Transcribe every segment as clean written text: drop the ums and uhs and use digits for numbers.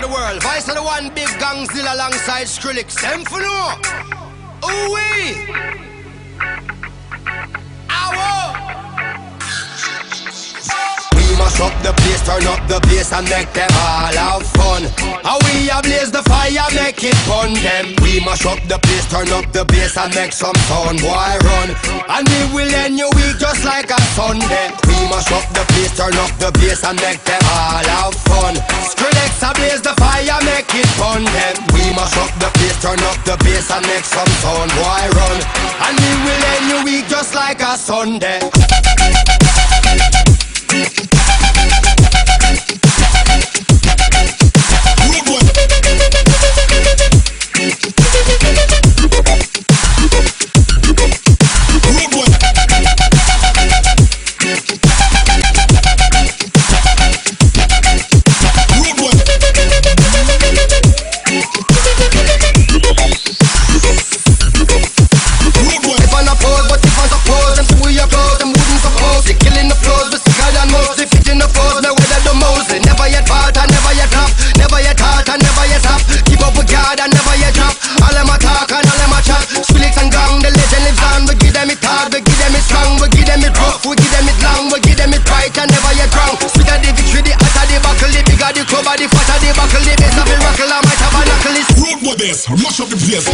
the world. Vice of the one big gangzilla alongside Skrillex. Them for no. Ooh-wee. Mash up the place, turn up the bass and make them all have fun. How we ablaze the fire, make it fun them. We mash up the place, turn up the bass and make some sound, boy run. And we will end your week just like a Sunday. We mash up the place, turn up the bass and make them all have fun. Skrillex ablaze the fire, make it fun them. We mash up the place, turn up the bass and make some sound, boy run. And we will end your week just like a Sunday. Mash up the place.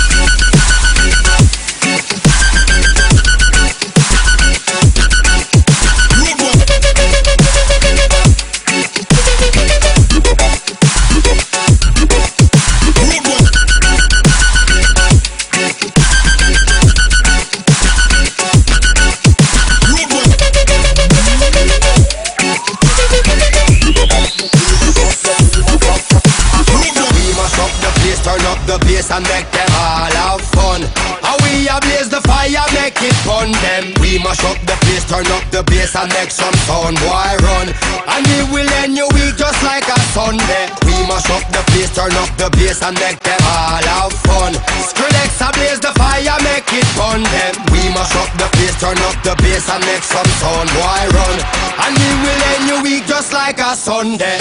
And make them all have fun. How we ablaze the fire, make it fun them. We mash up the place, turn up the bass and make some sound, boy run. And we will end your week just like a Sunday. We mash up the place, turn up the bass and make them all have fun. Skrillex ablaze the fire, make it fun them. We mash up the place, turn up the bass and make some sound, boy run. And we will end your week just like a Sunday.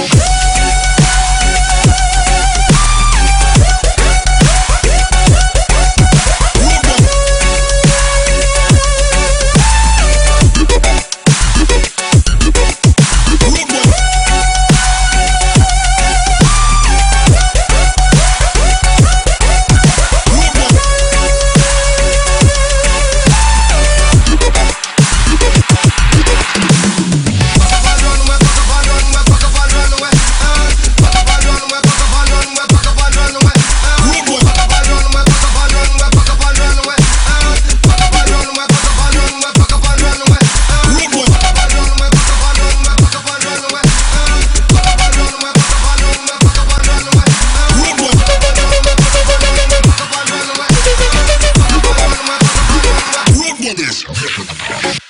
This.